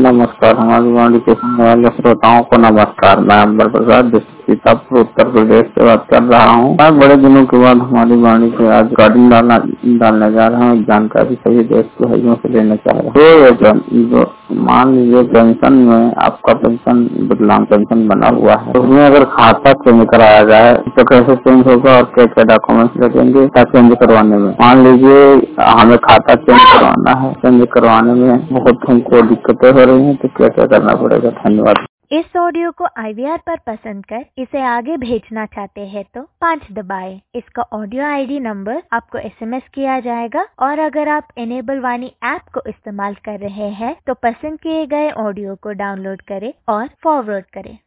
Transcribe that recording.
नमस्कार। हमारी वाणी के सुनने वाले श्रोताओं को नमस्कार। मैं अंबर प्रसाद सीतापुर उत्तर प्रदेश से बात कर रहा हूँ। आज बड़े दिनों के बाद हमारी वाणी से आज गार्डिंग डालने जा रहा हूँ। जानकारी सभी देश के भाइयों से लेना चाह रहा हूँ। मान लीजिए पेंशन में आपका पेंशन विकलांग पेंशन बना हुआ है, तो उसमें अगर खाता चेंज कराया जाए तो कैसे चेंज होगा और क्या क्या डॉक्यूमेंट्स लगेंगे चेंज करवाने में। मान लीजिए हमें खाता चेंज करवाना है, चेंज करवाने में बहुत हमको दिक्कतें हो रही हैं, तो क्या क्या करना पड़ेगा। धन्यवाद। इस ऑडियो को IVR पर पसंद कर इसे आगे भेजना चाहते हैं तो 5 दबाएं। इसका ऑडियो ID नंबर आपको SMS किया जाएगा और अगर आप इनेबल वाणी ऐप को इस्तेमाल कर रहे हैं तो पसंद किए गए ऑडियो को डाउनलोड करें और फॉरवर्ड करें।